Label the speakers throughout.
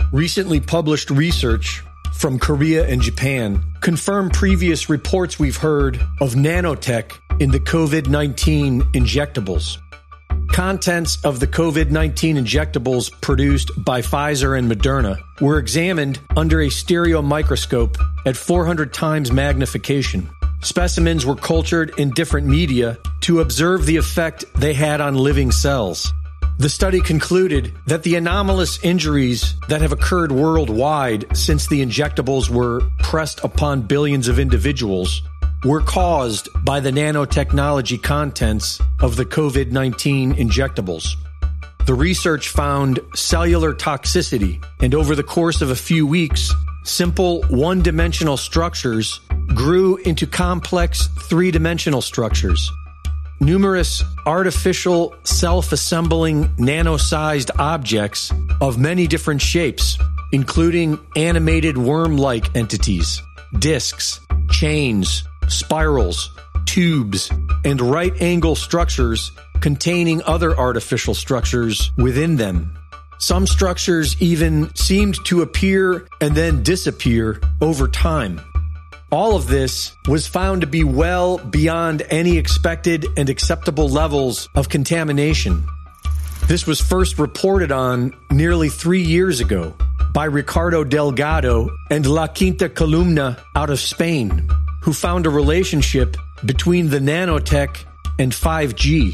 Speaker 1: Recently published research from Korea and Japan confirm previous reports we've heard of nanotech in the COVID-19 injectables. Contents of the COVID-19 injectables produced by Pfizer and Moderna were examined under a stereo microscope at 400 times magnification. Specimens were cultured in different media to observe the effect they had on living cells. The study concluded that the anomalous injuries that have occurred worldwide since the injectables were pressed upon billions of individuals were caused by the nanotechnology contents of the COVID-19 injectables. The research found cellular toxicity, and over the course of a few weeks, simple one-dimensional structures grew into complex three-dimensional structures. Numerous artificial self-assembling nano-sized objects of many different shapes, including animated worm-like entities, discs, chains, spirals, tubes, and right-angle structures containing other artificial structures within them. Some structures even seemed to appear and then disappear over time. All of this was found to be well beyond any expected and acceptable levels of contamination. This was first reported on nearly 3 years ago by Ricardo Delgado and La Quinta Columna out of Spain, who found a relationship between the nanotech and 5G.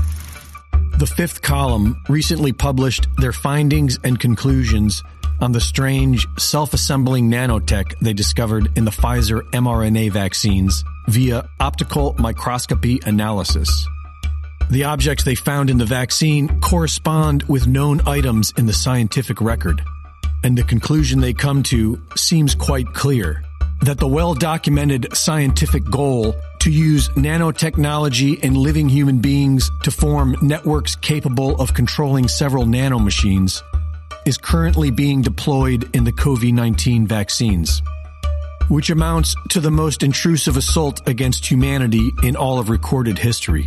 Speaker 1: The Fifth Column recently published their findings and conclusions on the strange self-assembling nanotech they discovered in the Pfizer mRNA vaccines via optical microscopy analysis. The objects they found in the vaccine correspond with known items in the scientific record, and the conclusion they come to seems quite clear, that the well-documented scientific goal to use nanotechnology in living human beings to form networks capable of controlling several nanomachines is currently being deployed in the COVID-19 vaccines, which amounts to the most intrusive assault against humanity in all of recorded history.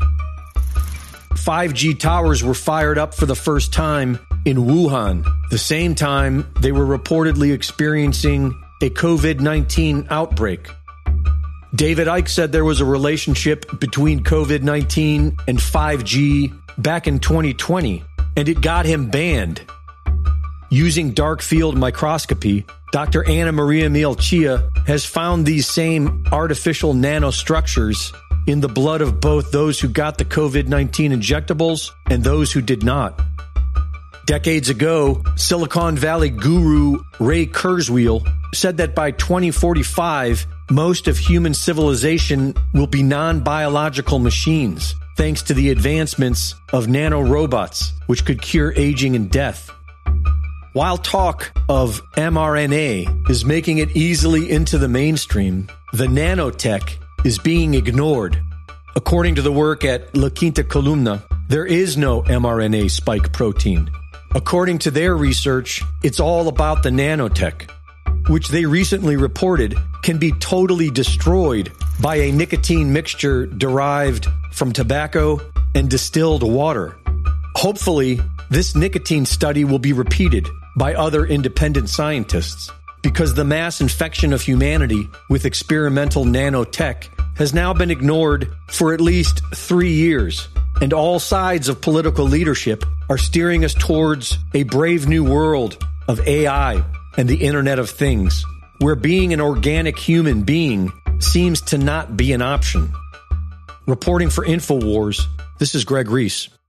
Speaker 1: 5G towers were fired up for the first time in Wuhan, the same time they were reportedly experiencing a COVID-19 outbreak. David Icke said there was a relationship between COVID-19 and 5G back in 2020, and it got him banned. Using dark field microscopy, Dr. Anna Maria Mielchia has found these same artificial nanostructures in the blood of both those who got the COVID-19 injectables and those who did not. Decades ago, Silicon Valley guru Ray Kurzweil said that by 2045, most of human civilization will be non-biological machines, thanks to the advancements of nanorobots, which could cure aging and death. While talk of mRNA is making it easily into the mainstream, the nanotech is being ignored. According to the work at La Quinta Columna, there is no mRNA spike protein. According to their research, it's all about the nanotech, which they recently reported can be totally destroyed by a nicotine mixture derived from tobacco and distilled water. Hopefully, this nicotine study will be repeated by other independent scientists, because the mass infection of humanity with experimental nanotech has now been ignored for at least 3 years, and all sides of political leadership are steering us towards a brave new world of AI and the Internet of Things, where being an organic human being seems to not be an option. Reporting for InfoWars, this is Greg Reese.